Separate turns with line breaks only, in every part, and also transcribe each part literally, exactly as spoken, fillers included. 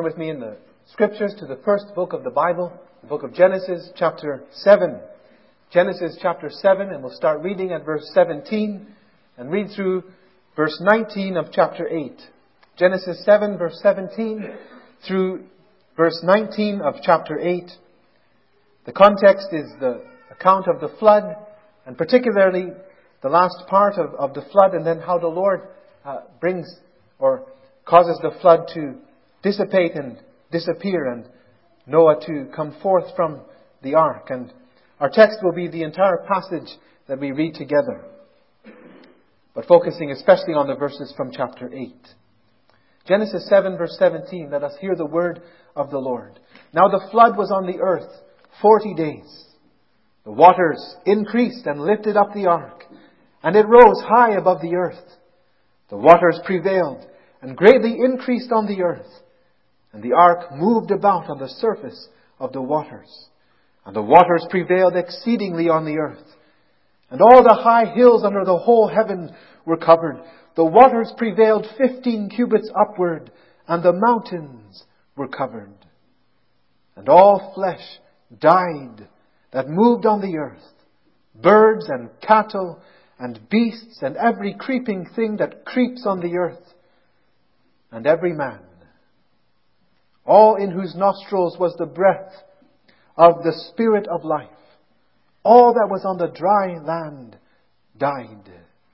With me in the Scriptures to the first book of the Bible, the book of Genesis, chapter seven. Genesis chapter seven, and we'll start reading at verse seventeen and read through verse nineteen of chapter eight. Genesis seven, verse seventeen through verse nineteen of chapter eight. The context is the account of the flood, and particularly the last part of, of the flood, and then how the Lord uh, brings or causes the flood to dissipate and disappear, and Noah to come forth from the ark. And our text will be the entire passage that we read together, but focusing especially on the verses from chapter eight. Genesis seven, verse seventeen, let us hear the word of the Lord. Now the flood was on the earth forty days. The waters increased and lifted up the ark, and it rose high above the earth. The waters prevailed and greatly increased on the earth, and the ark moved about on the surface of the waters. And the waters prevailed exceedingly on the earth. And all the high hills under the whole heaven were covered. The waters prevailed fifteen cubits upward, and the mountains were covered. And all flesh died that moved on the earth, birds and cattle and beasts and every creeping thing that creeps on the earth, and every man, all in whose nostrils was the breath of the Spirit of life. All that was on the dry land died.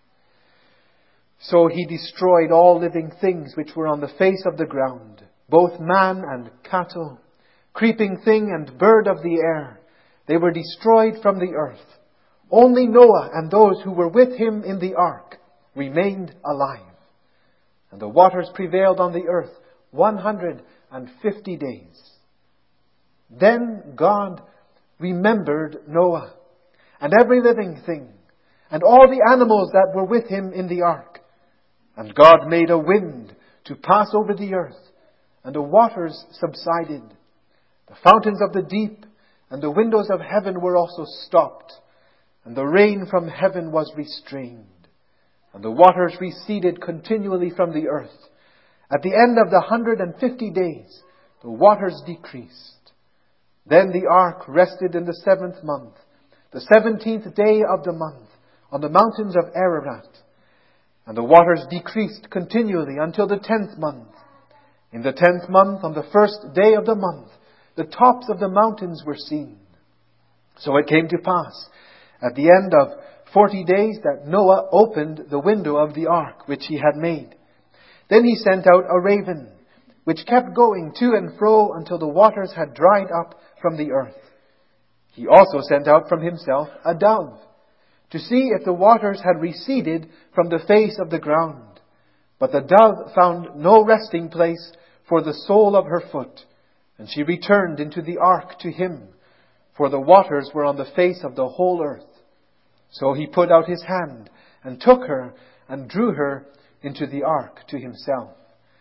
So he destroyed all living things which were on the face of the ground, both man and cattle, creeping thing and bird of the air. They were destroyed from the earth. Only Noah and those who were with him in the ark remained alive. And the waters prevailed on the earth one hundred and fifty days. Then God remembered Noah and every living thing and all the animals that were with him in the ark. And God made a wind to pass over the earth, and the waters subsided. The fountains of the deep and the windows of heaven were also stopped, and the rain from heaven was restrained. And the waters receded continually from the earth. At the end of the hundred and fifty days, the waters decreased. Then the ark rested in the seventh month, the seventeenth day of the month, on the mountains of Ararat. And the waters decreased continually until the tenth month. In the tenth month, on the first day of the month, the tops of the mountains were seen. So it came to pass, at the end of forty days, that Noah opened the window of the ark which he had made. Then he sent out a raven, which kept going to and fro until the waters had dried up from the earth. He also sent out from himself a dove, to see if the waters had receded from the face of the ground. But the dove found no resting place for the sole of her foot, and she returned into the ark to him, for the waters were on the face of the whole earth. So he put out his hand and took her and drew her into the ark to himself.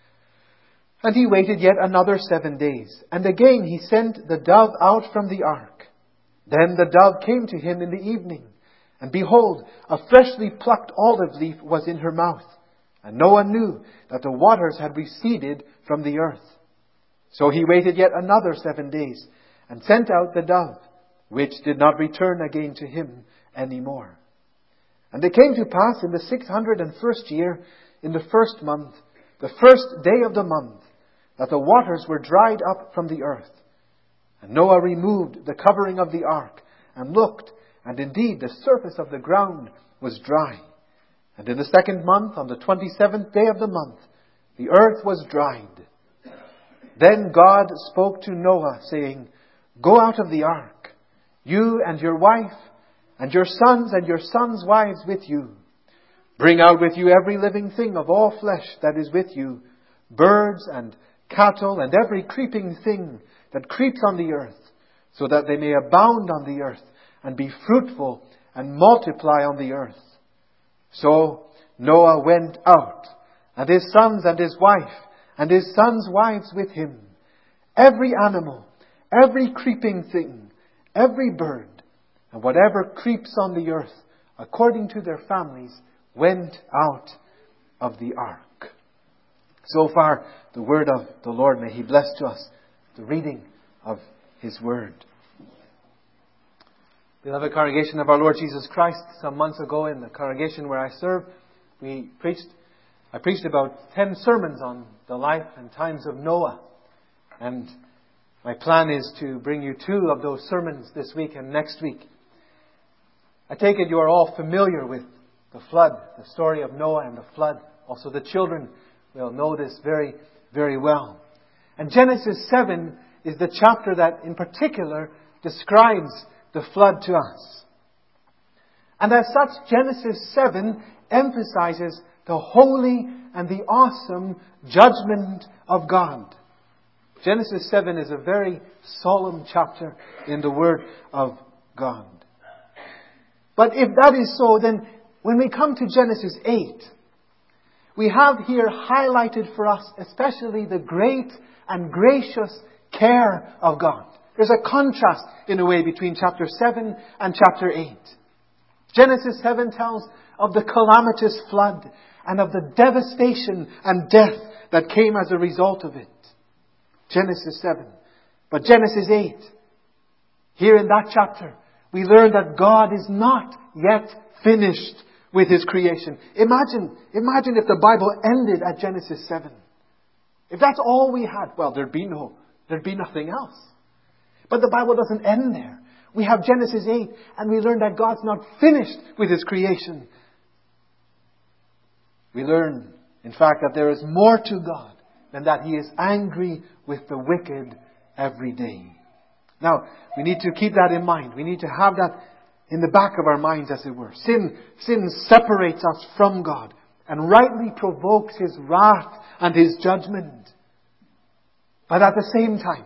And he waited yet another seven days, and again he sent the dove out from the ark. Then the dove came to him in the evening, and behold, a freshly plucked olive leaf was in her mouth. And Noah knew that the waters had receded from the earth. So he waited yet another seven days, and sent out the dove, which did not return again to him any more. And it came to pass in the six hundred and first year, in the first month, the first day of the month, that the waters were dried up from the earth. And Noah removed the covering of the ark, and looked, and indeed the surface of the ground was dry. And in the second month, on the twenty-seventh day of the month, the earth was dried. Then God spoke to Noah, saying, Go out of the ark, you and your wife, and your sons and your sons' wives with you. Bring out with you every living thing of all flesh that is with you, birds and cattle and every creeping thing that creeps on the earth, so that they may abound on the earth and be fruitful and multiply on the earth. So Noah went out, and his sons and his wife, and his sons' wives with him. Every animal, every creeping thing, every bird, and whatever creeps on the earth, according to their families, went out of the ark. So far, the word of the Lord. May He bless to us the reading of His word. Beloved congregation of our Lord Jesus Christ, some months ago in the congregation where I serve, we preached, I preached about ten sermons on the life and times of Noah. And my plan is to bring you two of those sermons this week and next week. I take it you are all familiar with the flood, the story of Noah and the flood. Also the children will know this very, very well. And Genesis seven is the chapter that in particular describes the flood to us. And as such, Genesis seven emphasizes the holy and the awesome judgment of God. Genesis seven is a very solemn chapter in the Word of God. But if that is so, then when we come to Genesis eight, we have here highlighted for us especially the great and gracious care of God. There's a contrast in a way between chapter seven and chapter eight. Genesis seven tells of the calamitous flood and of the devastation and death that came as a result of it. Genesis seven. But Genesis eight, here in that chapter, we learn that God is not yet finished with His creation. Imagine, imagine if the Bible ended at Genesis seven. If that's all we had, well, there'd be no, there'd be nothing else. But the Bible doesn't end there. We have Genesis eight, and we learn that God's not finished with His creation. We learn, in fact, that there is more to God than that He is angry with the wicked every day. Now, we need to keep that in mind. We need to have that in the back of our minds, as it were. Sin, sin separates us from God and rightly provokes His wrath and His judgment. But at the same time,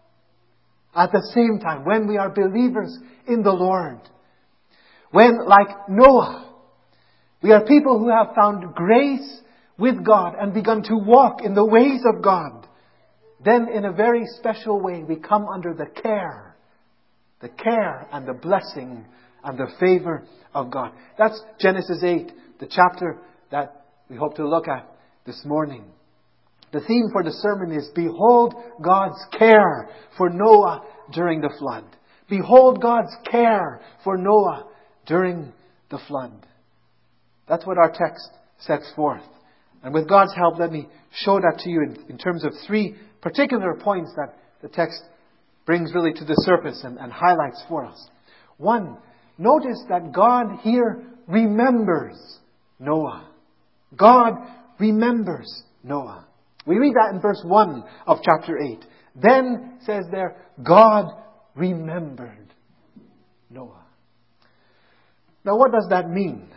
at the same time, when we are believers in the Lord, when, like Noah, we are people who have found grace with God and begun to walk in the ways of God, then in a very special way we come under the care, the care and the blessing and the favor of God. That's Genesis eight, the chapter that we hope to look at this morning. The theme for the sermon is, Behold God's care for Noah during the flood. Behold God's care for Noah during the flood. That's what our text sets forth. And with God's help, let me show that to you in, in terms of three particular points that the text brings really to the surface and, and highlights for us. One, notice that God here remembers Noah. God remembers Noah. We read that in verse one of chapter eight. Then, says there, God remembered Noah. Now, what does that mean?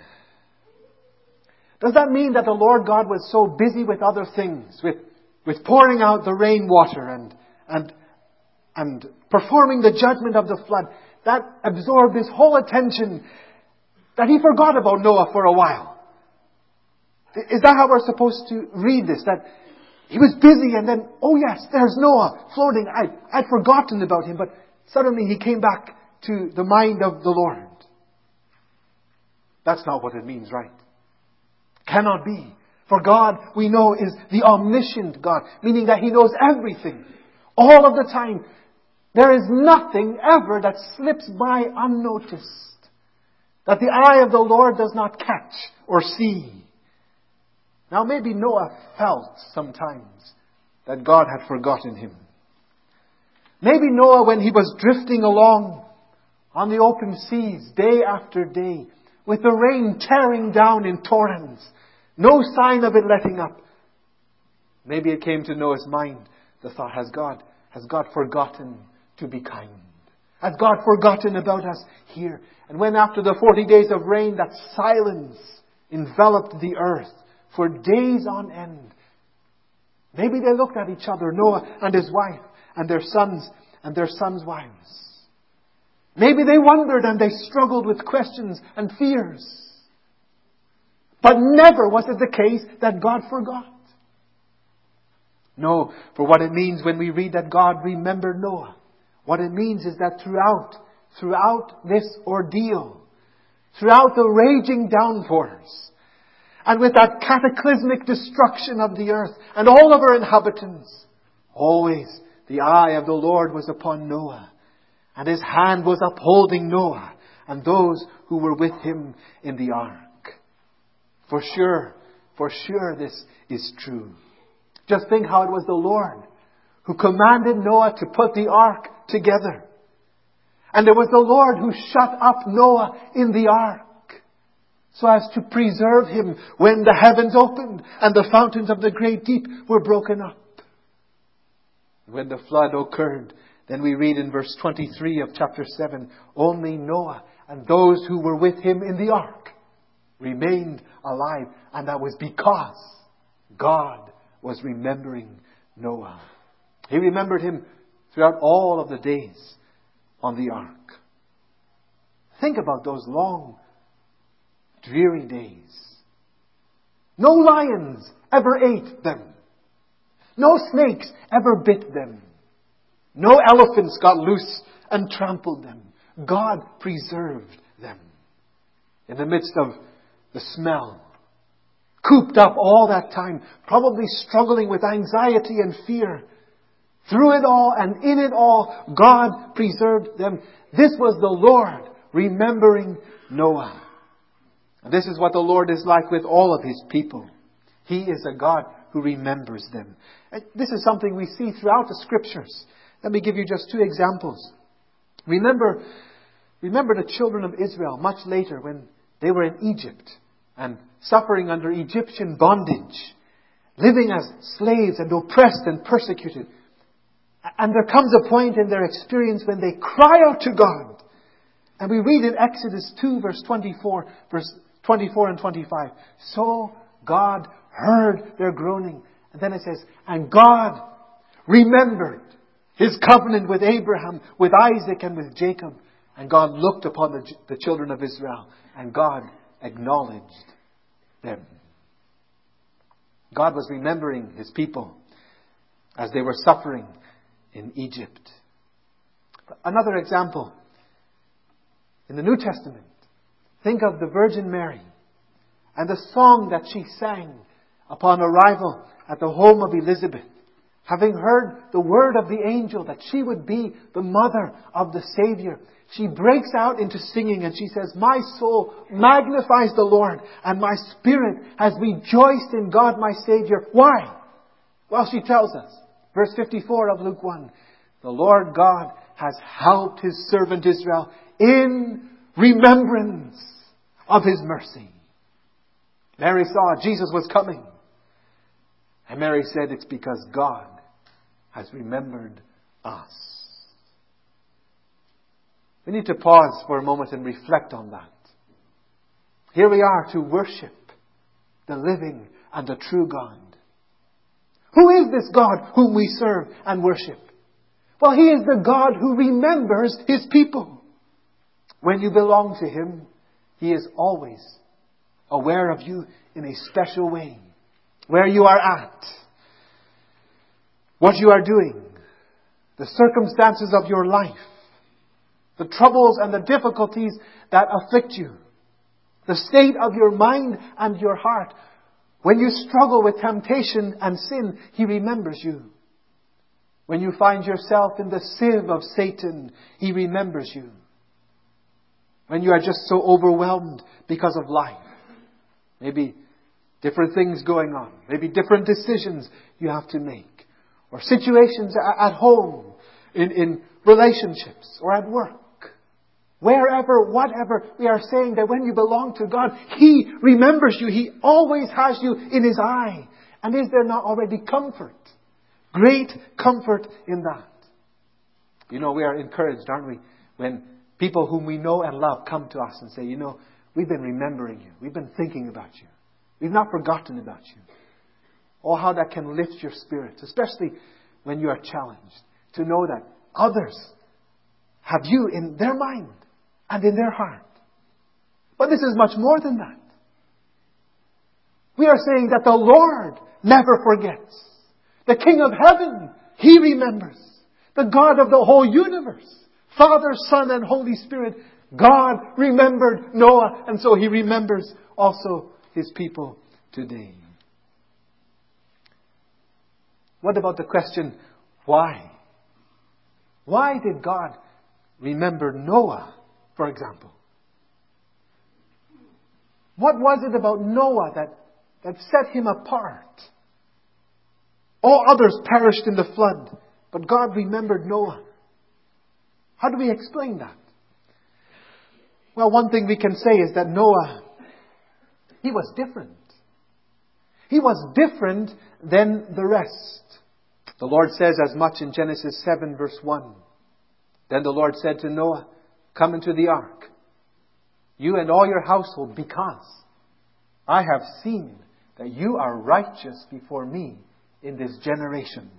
Does that mean that the Lord God was so busy with other things, with, with pouring out the rainwater and, and, and performing the judgment of the flood, that absorbed His whole attention, that He forgot about Noah for a while? Is that how we're supposed to read this? That He was busy and then, oh yes, there's Noah floating. I, I'd forgotten about him, but suddenly he came back to the mind of the Lord. That's not what it means, right? Cannot be. For God, we know, is the omniscient God, meaning that He knows everything, all of the time. There is nothing ever that slips by unnoticed, that the eye of the Lord does not catch or see. Now maybe Noah felt sometimes that God had forgotten him. Maybe Noah, when he was drifting along on the open seas day after day, with the rain tearing down in torrents, no sign of it letting up, maybe it came to Noah's mind the thought, has God, has God forgotten to be kind? Has God forgotten about us here? And when after the forty days of rain, that silence enveloped the earth for days on end, maybe they looked at each other, Noah and his wife, and their sons and their sons' wives. Maybe they wondered and they struggled with questions and fears. But never was it the case that God forgot. No, for what it means when we read that God remembered Noah, what it means is that throughout, throughout this ordeal, throughout the raging downpours, and with that cataclysmic destruction of the earth and all of her inhabitants, always the eye of the Lord was upon Noah, and His hand was upholding Noah and those who were with him in the ark. For sure, for sure this is true. Just think how it was the Lord who commanded Noah to put the ark together. And it was the Lord who shut up Noah in the ark so as to preserve him when the heavens opened and the fountains of the great deep were broken up. When the flood occurred, then we read in verse twenty-three of chapter seven, only Noah and those who were with him in the ark remained alive. And that was because God was remembering Noah. He remembered him throughout all of the days on the ark. Think about those long, dreary days. No lions ever ate them. No snakes ever bit them. No elephants got loose and trampled them. God preserved them. In the midst of the smell, cooped up all that time, probably struggling with anxiety and fear. Through it all and in it all, God preserved them. This was the Lord remembering Noah. And this is what the Lord is like with all of His people. He is a God who remembers them. And this is something we see throughout the Scriptures. Let me give you just two examples. Remember, remember the children of Israel much later when they were in Egypt and suffering under Egyptian bondage, living as slaves and oppressed and persecuted. And there comes a point in their experience when they cry out to God. And we read in Exodus two, verse twenty-four, verse twenty-four and twenty-five. So God heard their groaning. And then it says, and God remembered His covenant with Abraham, with Isaac, and with Jacob. And God looked upon the, the children of Israel, and God acknowledged them. God was remembering His people as they were suffering in Egypt. Another example. In the New Testament, think of the Virgin Mary and the song that she sang upon arrival at the home of Elizabeth. Having heard the word of the angel that she would be the mother of the Savior, she breaks out into singing and she says, my soul magnifies the Lord and my spirit has rejoiced in God my Savior. Why? Well, she tells us, verse fifty-four of Luke one, the Lord God has helped His servant Israel in remembrance of His mercy. Mary saw Jesus was coming. And Mary said, it's because God has remembered us. We need to pause for a moment and reflect on that. Here we are to worship the living and the true God. Who is this God whom we serve and worship? Well, He is the God who remembers His people. When you belong to Him, He is always aware of you in a special way. Where you are at, what you are doing, the circumstances of your life, the troubles and the difficulties that afflict you, the state of your mind and your heart. When you struggle with temptation and sin, He remembers you. When you find yourself in the sieve of Satan, He remembers you. When you are just so overwhelmed because of life, maybe different things going on, maybe different decisions you have to make, or situations at home, in, in relationships, or at work. Wherever, whatever, we are saying that when you belong to God, He remembers you. He always has you in His eye. And is there not already comfort? Great comfort in that. You know, we are encouraged, aren't we? When people whom we know and love come to us and say, you know, we've been remembering you. We've been thinking about you. We've not forgotten about you. Oh, how that can lift your spirits, especially when you are challenged, to know that others have you in their mind and in their heart. But this is much more than that. We are saying that the Lord never forgets. The King of heaven, He remembers. The God of the whole universe, Father, Son, and Holy Spirit, God remembered Noah, and so He remembers also His people today. What about the question, why? Why did God remember Noah, for example? What was it about Noah that, that set him apart? All others perished in the flood, but God remembered Noah. How do we explain that? Well, one thing we can say is that Noah, he was different. He was different than the rest. The Lord says as much in Genesis seven verse one. Then the Lord said to Noah, come into the ark, you and all your household, because I have seen that you are righteous before me in this generation.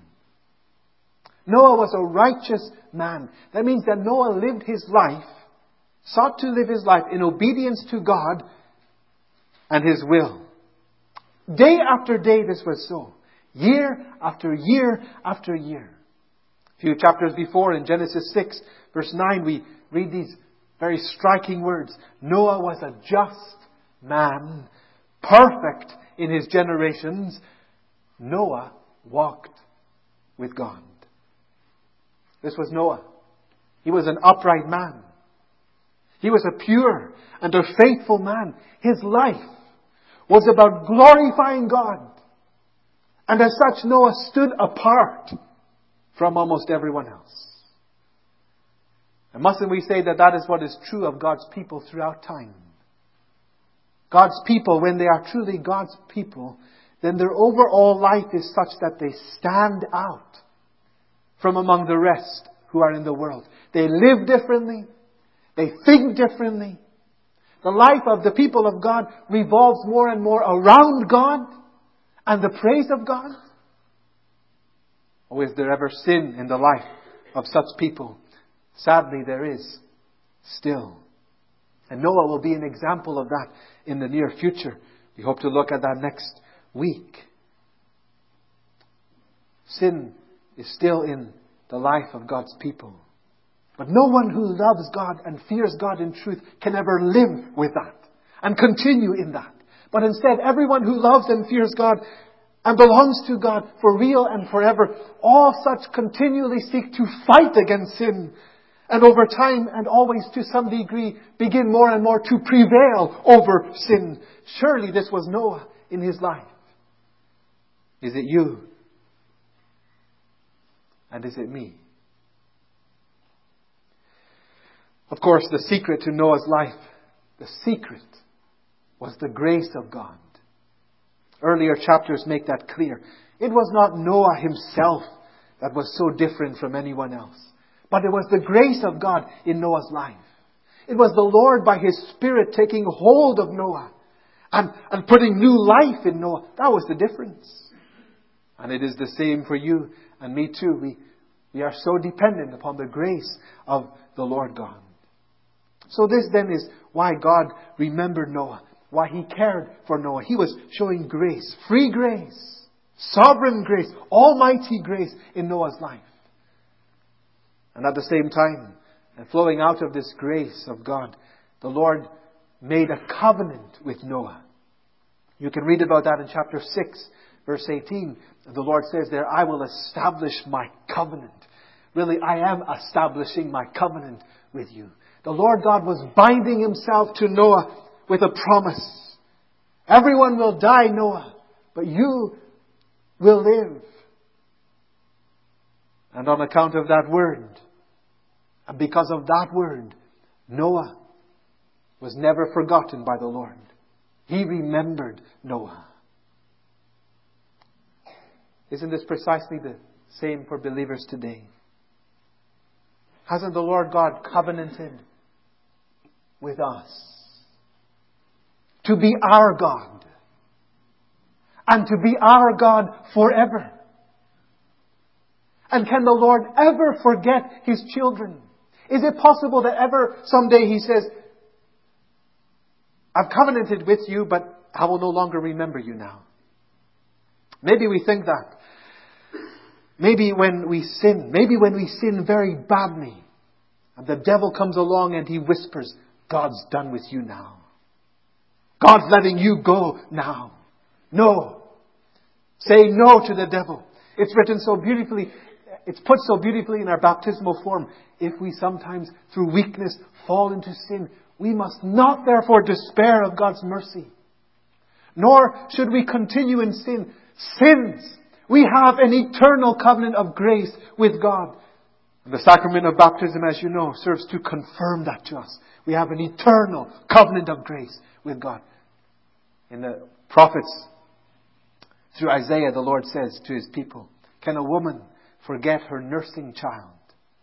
Noah was a righteous man. That means that Noah lived his life, sought to live his life in obedience to God and His will. Day after day this was so. Year after year after year. A few chapters before in Genesis six verse nine we read these very striking words. Noah was a just man, perfect in his generations. Noah walked with God. This was Noah. He was an upright man. He was a pure and a faithful man. His life was about glorifying God. And as such, Noah stood apart from almost everyone else. And mustn't we say that that is what is true of God's people throughout time? God's people, when they are truly God's people, then their overall life is such that they stand out from among the rest who are in the world. They live differently. They think differently. The life of the people of God revolves more and more around God and the praise of God. Or is there ever sin in the life of such people? Sadly, there is still. And Noah will be an example of that in the near future. We hope to look at that next week. Sin is still in the life of God's people. But no one who loves God and fears God in truth can ever live with that and continue in that. But instead, everyone who loves and fears God and belongs to God for real and forever, all such continually seek to fight against sin. And over time and always to some degree begin more and more to prevail over sin. Surely this was Noah in his life. Is it you? And is it me? Of course, the secret to Noah's life, the secret was the grace of God. Earlier chapters make that clear. It was not Noah himself that was so different from anyone else. But it was the grace of God in Noah's life. It was the Lord by His Spirit taking hold of Noah and, and putting new life in Noah. That was the difference. And it is the same for you and me too. We, we are so dependent upon the grace of the Lord God. So this then is why God remembered Noah. Why He cared for Noah. He was showing grace. Free grace. Sovereign grace. Almighty grace in Noah's life. And at the same time, and flowing out of this grace of God, the Lord made a covenant with Noah. You can read about that in chapter six, verse eighteen. The Lord says there, I will establish my covenant. Really, I am establishing my covenant with you. The Lord God was binding Himself to Noah with a promise. Everyone will die, Noah, but you will live. And on account of that word, and because of that word, Noah was never forgotten by the Lord. He remembered Noah. Isn't this precisely the same for believers today? Hasn't the Lord God covenanted with us to be our God and to be our God forever? And can the Lord ever forget His children? Is it possible that ever someday He says, I've covenanted with you, but I will no longer remember you now? Maybe we think that. Maybe when we sin, maybe when we sin very badly, and the devil comes along and he whispers, God's done with you now. God's letting you go now. No. Say no to the devil. It's written so beautifully. It's put so beautifully in our baptismal form. If we sometimes, through weakness, fall into sin, we must not therefore despair of God's mercy. Nor should we continue in sin. Sins. We have an eternal covenant of grace with God. And the sacrament of baptism, as you know, serves to confirm that to us. We have an eternal covenant of grace with God. In the prophets, through Isaiah, the Lord says to His people, can a woman forget her nursing child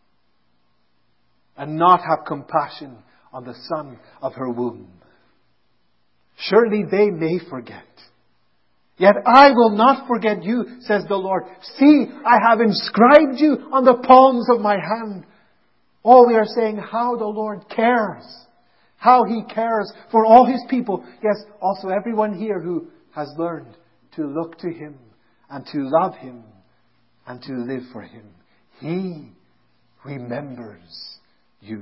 and not have compassion on the son of her womb? Surely they may forget. Yet I will not forget you, says the Lord. See, I have inscribed you on the palms of my hand. Oh, we are saying how the Lord cares. How He cares for all His people. Yes, also everyone here who has learned to look to Him and to love Him and to live for Him. He remembers you.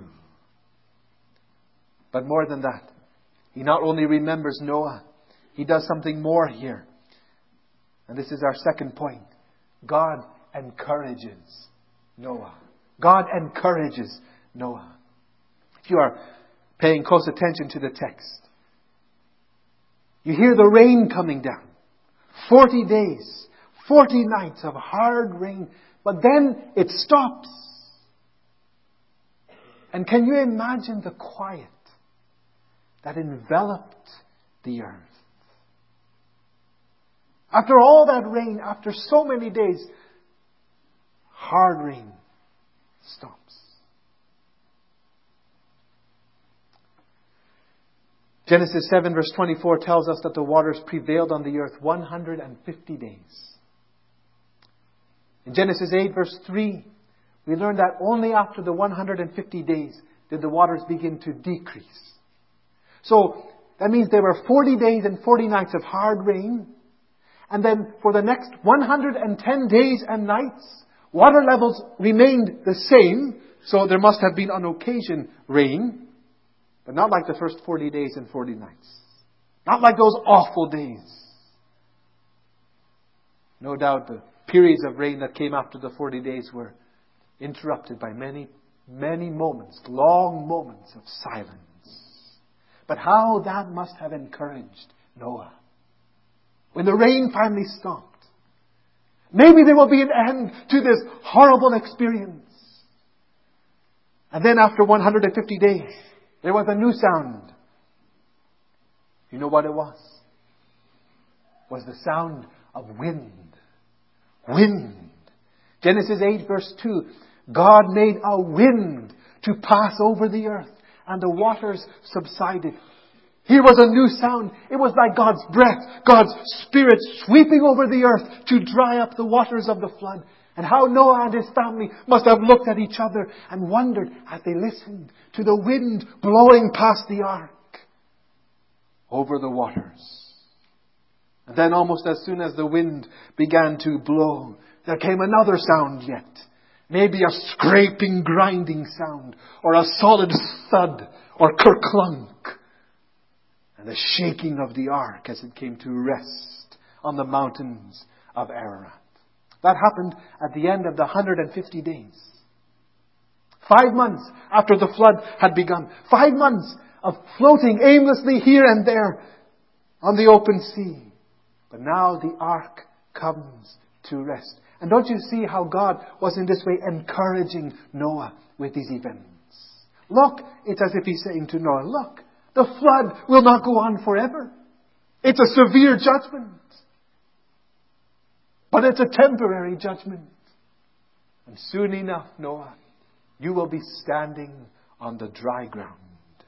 But more than that, He not only remembers Noah, He does something more here. And this is our second point. God encourages Noah. God encourages Noah. If you are paying close attention to the text, you hear the rain coming down. Forty days, forty nights of hard rain. But then it stops. And can you imagine the quiet that enveloped the earth? After all that rain, after so many days, hard rain stops. Genesis seven verse twenty-four tells us that the waters prevailed on the earth one hundred fifty days. In Genesis eight verse three, we learn that only after the one hundred fifty days did the waters begin to decrease. So that means there were forty days and forty nights of hard rain. And then for the next one hundred ten days and nights, water levels remained the same. So there must have been on occasion rain. But not like the first forty days and forty nights. Not like those awful days. No doubt the periods of rain that came after the forty days were interrupted by many, many moments, long moments of silence. But how that must have encouraged Noah. When the rain finally stopped. Maybe there will be an end to this horrible experience. And then after one hundred fifty days, there was a new sound. You know what it was? It was the sound of wind. Wind. Genesis eight verse two. God made a wind to pass over the earth, and the waters subsided. Here was a new sound. It was like God's breath, God's Spirit sweeping over the earth to dry up the waters of the flood. And how Noah and his family must have looked at each other and wondered as they listened to the wind blowing past the ark over the waters. And then almost as soon as the wind began to blow, there came another sound yet. Maybe a scraping, grinding sound, or a solid thud, or kerclunk. And the shaking of the ark as it came to rest on the mountains of Ararat. That happened at the end of the one hundred fifty days. Five months after the flood had begun. Five months of floating aimlessly here and there on the open sea. But now the ark comes to rest. And don't you see how God was in this way encouraging Noah with these events? Look, it's as if He's saying to Noah, look, the flood will not go on forever. It's a severe judgment. But it's a temporary judgment. And soon enough, Noah, you will be standing on the dry ground.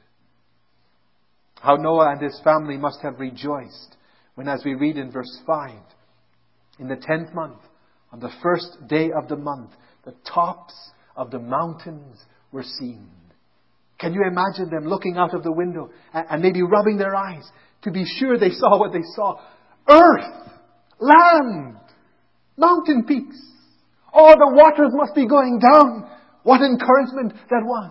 How Noah and his family must have rejoiced when, as we read in verse five, in the tenth month, on the first day of the month, the tops of the mountains were seen. Can you imagine them looking out of the window and maybe rubbing their eyes to be sure they saw what they saw? Earth, land, mountain peaks. Oh, the waters must be going down. What encouragement that was.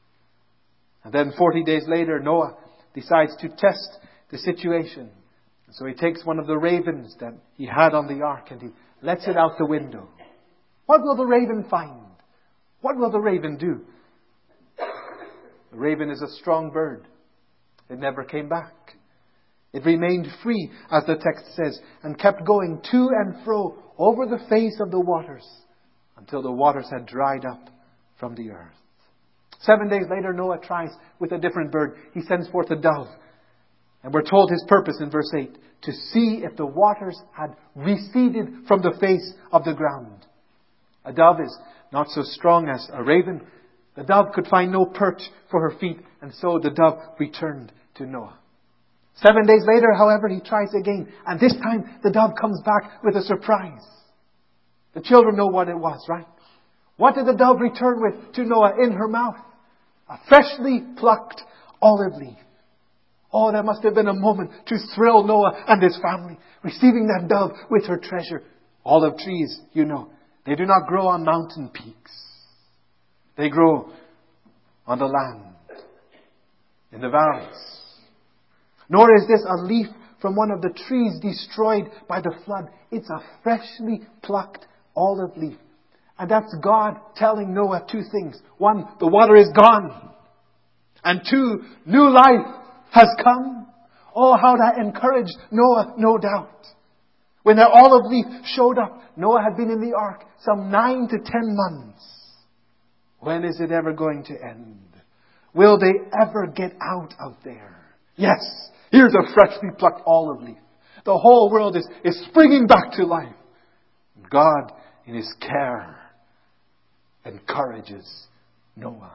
And then forty days later, Noah decides to test the situation. So he takes one of the ravens that he had on the ark and he lets it out the window. What will the raven find? What will the raven do? The raven is a strong bird. It never came back. It remained free, as the text says, and kept going to and fro over the face of the waters until the waters had dried up from the earth. Seven days later, Noah tries with a different bird. He sends forth a dove. And we're told his purpose in verse eight, to see if the waters had receded from the face of the ground. A dove is not so strong as a raven. The dove could find no perch for her feet, and so the dove returned to Noah. Seven days later, however, he tries again, and this time the dove comes back with a surprise. The children know what it was, right? What did the dove return with to Noah in her mouth? A freshly plucked olive leaf. Oh, that must have been a moment to thrill Noah and his family, receiving that dove with her treasure. Olive trees, you know, they do not grow on mountain peaks. They grow on the land, in the valleys. Nor is this a leaf from one of the trees destroyed by the flood. It's a freshly plucked olive leaf. And that's God telling Noah two things. One, the water is gone. And two, new life has come. Oh, how that encouraged Noah, no doubt. When that olive leaf showed up, Noah had been in the ark some nine to ten months. When is it ever going to end? Will they ever get out of there? Yes, here's a freshly plucked olive leaf. The whole world is, is springing back to life. God, in His care, encourages Noah.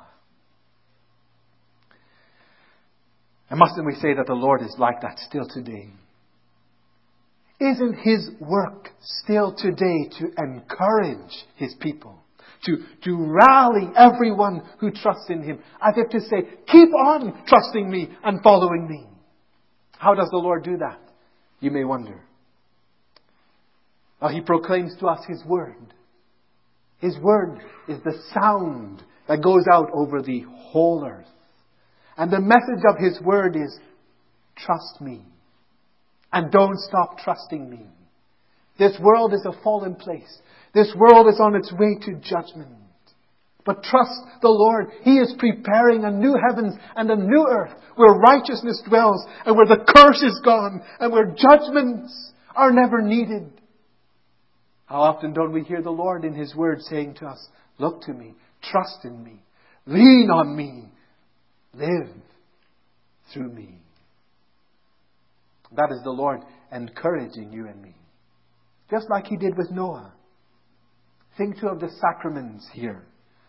And mustn't we say that the Lord is like that still today? Isn't His work still today to encourage His people? To, to rally everyone who trusts in Him. As if to say, keep on trusting me and following me. How does the Lord do that? You may wonder. Well, He proclaims to us His Word. His Word is the sound that goes out over the whole earth. And the message of His Word is, trust me. And don't stop trusting me. This world is a fallen place. This world is on its way to judgment. But trust the Lord. He is preparing a new heavens and a new earth where righteousness dwells and where the curse is gone and where judgments are never needed. How often don't we hear the Lord in His Word saying to us, look to me, trust in me, lean on me, live through me. That is the Lord encouraging you and me. Just like He did with Noah. Think too of the sacraments here.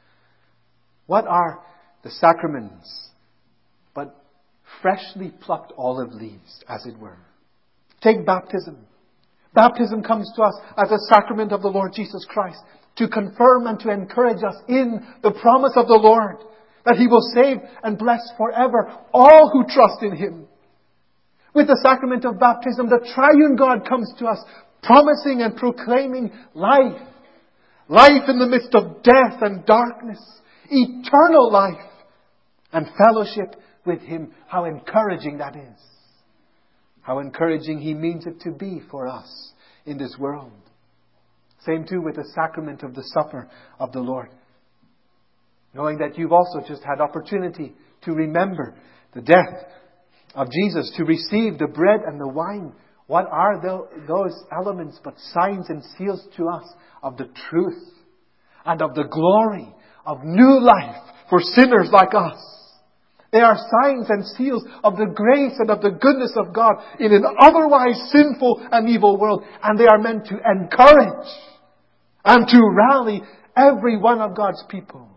What are the sacraments but freshly plucked olive leaves, as it were? Take baptism. Baptism comes to us as a sacrament of the Lord Jesus Christ to confirm and to encourage us in the promise of the Lord that He will save and bless forever all who trust in Him. With the sacrament of baptism, the triune God comes to us promising and proclaiming life. Life in the midst of death and darkness. Eternal life. And fellowship with Him. How encouraging that is. How encouraging He means it to be for us in this world. Same too with the sacrament of the supper of the Lord. Knowing that you've also just had opportunity to remember the death of Jesus, to receive the bread and the wine. What are those elements but signs and seals to us of the truth and of the glory of new life for sinners like us? They are signs and seals of the grace and of the goodness of God in an otherwise sinful and evil world. And they are meant to encourage and to rally every one of God's people.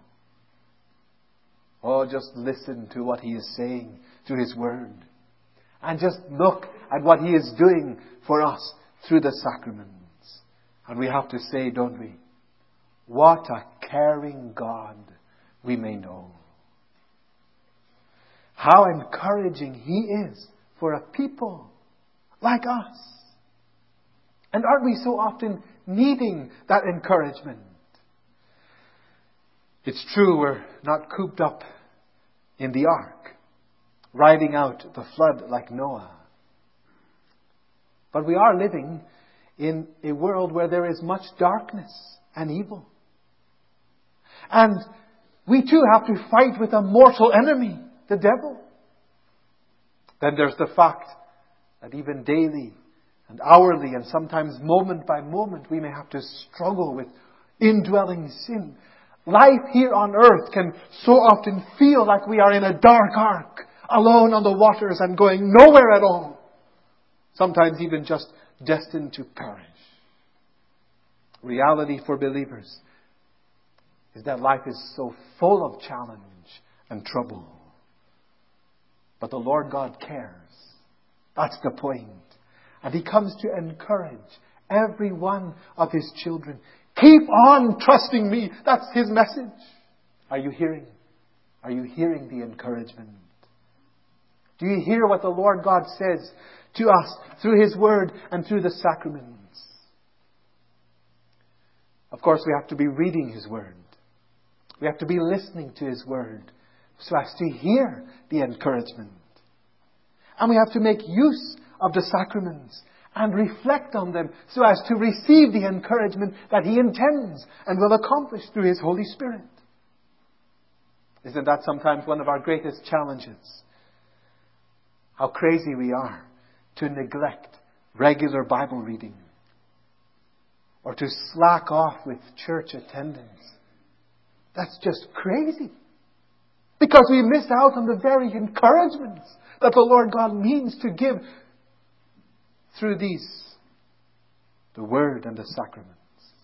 Oh, just listen to what He is saying through His Word. And just look at what He is doing for us through the sacraments. And we have to say, don't we? What a caring God we may know. How encouraging He is for a people like us. And aren't we so often needing that encouragement? It's true we're not cooped up in the ark, riding out the flood like Noah. But we are living in a world where there is much darkness and evil. And we too have to fight with a mortal enemy, the devil. Then there's the fact that even daily and hourly and sometimes moment by moment we may have to struggle with indwelling sin. Life here on earth can so often feel like we are in a dark ark, alone on the waters and going nowhere at all. Sometimes even just destined to perish. Reality for believers is that life is so full of challenge and trouble. But the Lord God cares. That's the point. And He comes to encourage every one of His children. Keep on trusting me. That's His message. Are you hearing? Are you hearing the encouragement? Do you hear what the Lord God says to us through His Word and through the sacraments? Of course, we have to be reading His Word. We have to be listening to His Word so as to hear the encouragement. And we have to make use of the sacraments and reflect on them so as to receive the encouragement that He intends and will accomplish through His Holy Spirit. Isn't that sometimes one of our greatest challenges? How crazy we are to neglect regular Bible reading or to slack off with church attendance. That's just crazy. Because we miss out on the very encouragements that the Lord God means to give through these, the Word and the sacraments.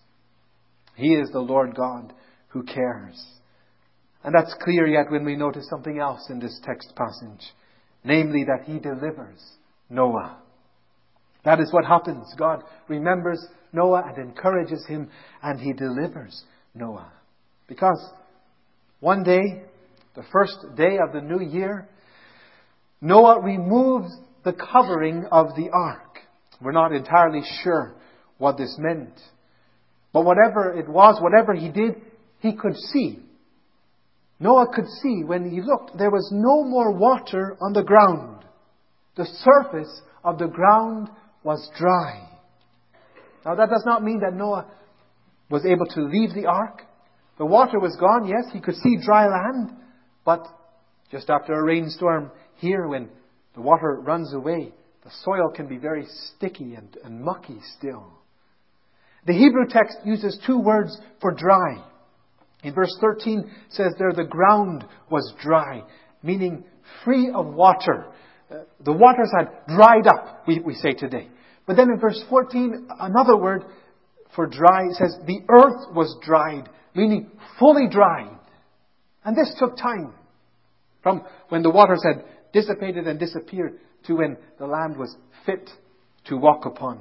He is the Lord God who cares. And that's clear yet when we notice something else in this text passage. Namely that He delivers Noah. That is what happens. God remembers Noah and encourages him, and He delivers Noah. Because one day, the first day of the new year, Noah removes the covering of the ark. We're not entirely sure what this meant. But whatever it was, whatever he did, he could see. Noah could see when he looked, there was no more water on the ground. The surface of the ground was dry. Now that does not mean that Noah was able to leave the ark. The water was gone, yes, he could see dry land. But just after a rainstorm here, when the water runs away, the soil can be very sticky and, and mucky still. The Hebrew text uses two words for dry. In verse thirteen says there the ground was dry, meaning free of water. Uh, the waters had dried up, we, we say today. But then in verse fourteen, another word for dry says the earth was dried, meaning fully dried. And this took time. From when the waters had dissipated and disappeared to when the land was fit to walk upon.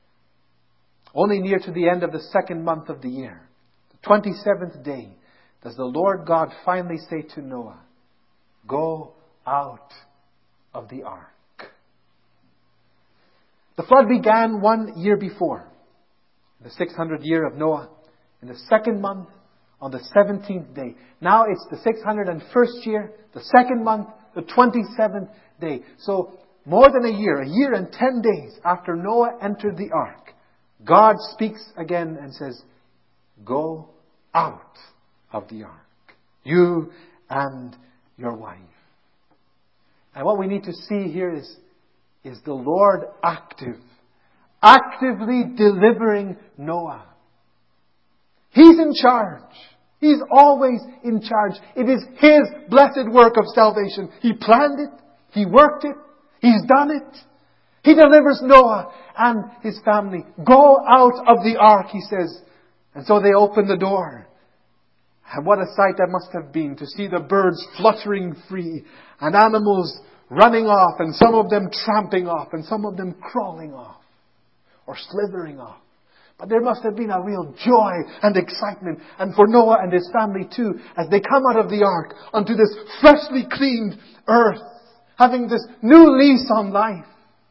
Only near to the end of the second month of the year, the twenty-seventh day, does the Lord God finally say to Noah, "Go out of the ark." The flood began one year before, the six hundredth year of Noah, in the second month, on the seventeenth day. Now it's the six hundred first year, the second month, the twenty-seventh day. So more than a year, a year and ten days after Noah entered the ark, God speaks again and says, "Go out of the ark, you and your wife." And what we need to see here is, is the Lord active, actively delivering Noah. He's in charge. He's always in charge. It is His blessed work of salvation. He planned it. He worked it. He's done it. He delivers Noah and his family. Go out of the ark, He says. And so they open the door. And what a sight that must have been to see the birds fluttering free and animals running off and some of them tramping off and some of them crawling off or slithering off. But there must have been a real joy and excitement, and for Noah and his family too, as they come out of the ark onto this freshly cleaned earth, having this new lease on life.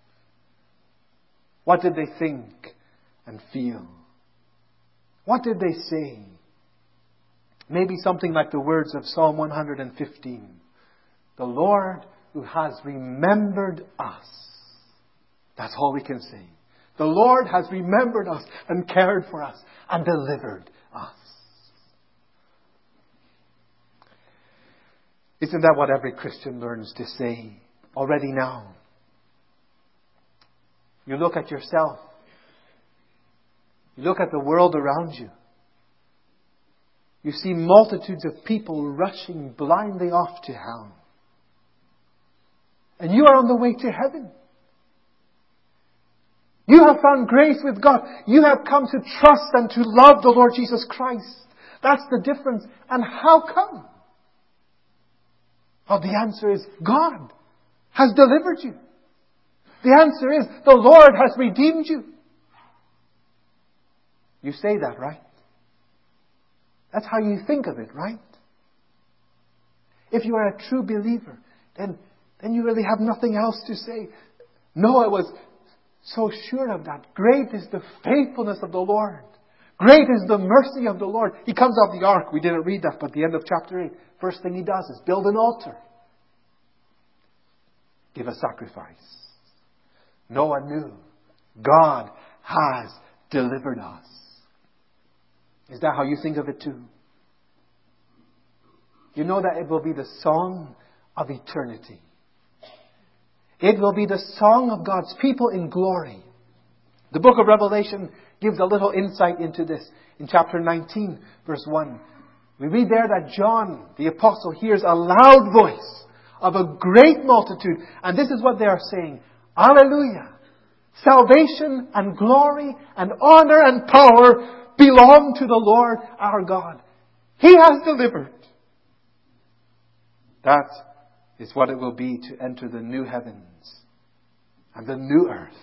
What did they think and feel? What did they say? Maybe something like the words of Psalm one hundred fifteen. The Lord who has remembered us. That's all we can say. The Lord has remembered us and cared for us and delivered us. Isn't that what every Christian learns to say already now? You look at yourself. You look at the world around you. You see multitudes of people rushing blindly off to hell. And you are on the way to heaven. You have found grace with God. You have come to trust and to love the Lord Jesus Christ. That's the difference. And how come? Well, the answer is God has delivered you. The answer is the Lord has redeemed you. You say that, right? That's how you think of it, right? If you are a true believer, then, then you really have nothing else to say. Noah was so sure of that. Great is the faithfulness of the Lord. Great is the mercy of the Lord. He comes off the ark. We didn't read that, but at the end of chapter eight, first thing he does is build an altar. Give a sacrifice. Noah knew God has delivered us. Is that how you think of it too? You know that it will be the song of eternity. It will be the song of God's people in glory. The book of Revelation gives a little insight into this. In chapter nineteen, verse one, we read there that John, the apostle, hears a loud voice of a great multitude. And this is what they are saying. Alleluia! Salvation and glory and honor and power belong to the Lord our God. He has delivered. That is what it will be to enter the new heavens and the new earth.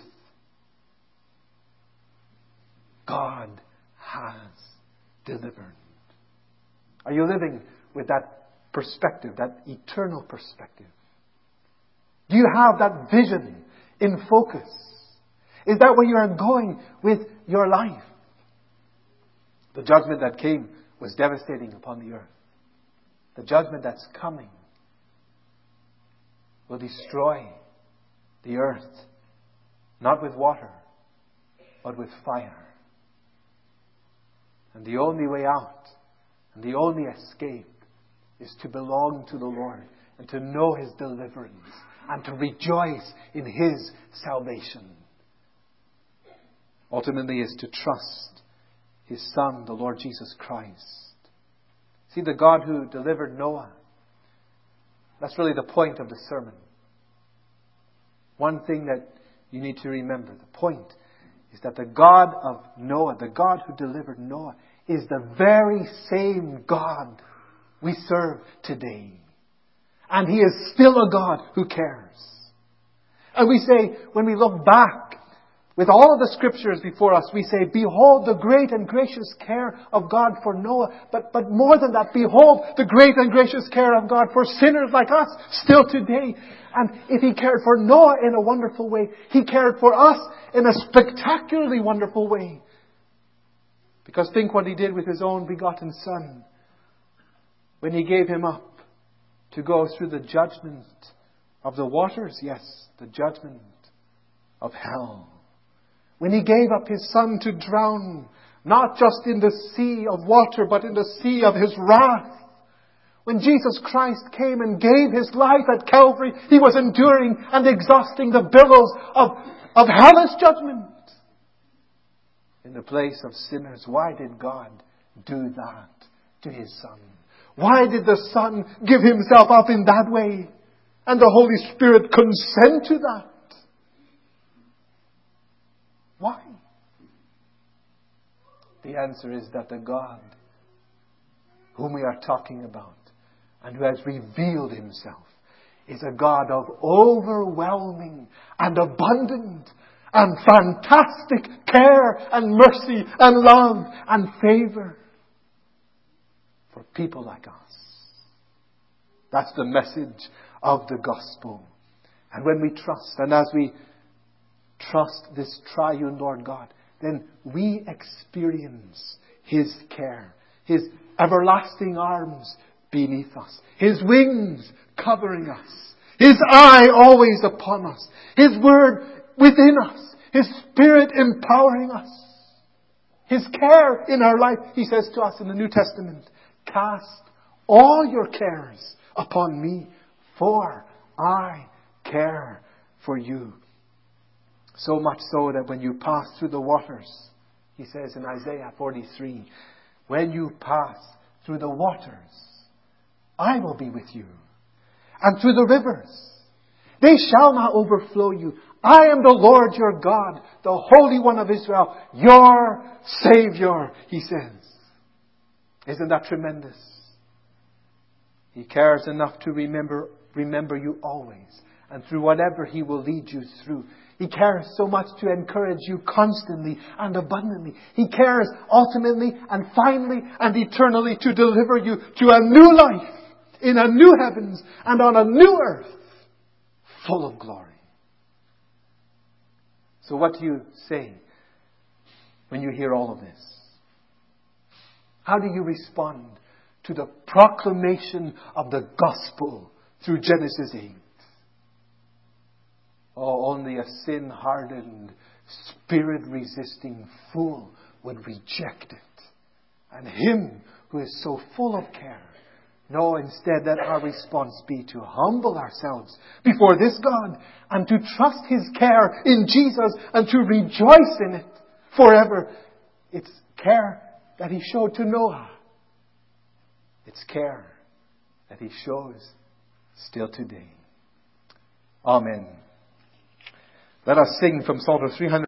God has delivered. Are you living with that perspective, that eternal perspective? Do you have that vision in focus? Is that where you are going with your life? The judgment that came was devastating upon the earth. The judgment that's coming will destroy the earth, not with water, but with fire. And the only way out and the only escape is to belong to the Lord and to know His deliverance and to rejoice in His salvation. Ultimately is to trust His Son, the Lord Jesus Christ. See, the God who delivered Noah, that's really the point of the sermon. One thing that you need to remember, the point is that the God of Noah, the God who delivered Noah, is the very same God we serve today. And He is still a God who cares. And we say, when we look back, with all of the scriptures before us, we say, behold the great and gracious care of God for Noah. But, but more than that, behold the great and gracious care of God for sinners like us still today. And if He cared for Noah in a wonderful way, He cared for us in a spectacularly wonderful way. Because think what He did with His own begotten Son. When He gave Him up to go through the judgment of the waters, yes, the judgment of hell. When He gave up His Son to drown, not just in the sea of water, but in the sea of His wrath. When Jesus Christ came and gave His life at Calvary, He was enduring and exhausting the billows of, of hellish judgment in the place of sinners. Why did God do that to His Son? Why did the Son give Himself up in that way? And the Holy Spirit consent to that? Why? The answer is that the God whom we are talking about and who has revealed Himself is a God of overwhelming and abundant and fantastic care and mercy and love and favor for people like us. That's the message of the gospel. And when we trust, and as we trust this triune Lord God, then we experience His care, His everlasting arms beneath us, His wings covering us, His eye always upon us, His word within us, His Spirit empowering us. His care in our life. He says to us in the New Testament, cast all your cares upon me, for I care for you. So much so that when you pass through the waters, he says in Isaiah forty-three, when you pass through the waters, I will be with you. And through the rivers, they shall not overflow you. I am the Lord your God, the Holy One of Israel, your Savior, he says. Isn't that tremendous? He cares enough to remember, remember you always. And through whatever he will lead you through. He cares so much to encourage you constantly and abundantly. He cares ultimately and finally and eternally to deliver you to a new life in a new heavens and on a new earth full of glory. So what do you say when you hear all of this? How do you respond to the proclamation of the gospel through Genesis eight? Oh, only a sin-hardened, spirit-resisting fool would reject it. And him who is so full of care. No, instead let our response be to humble ourselves before this God and to trust His care in Jesus and to rejoice in it forever. It's care that He showed to Noah. It's care that He shows still today. Amen. Let us sing from Psalter three hundred.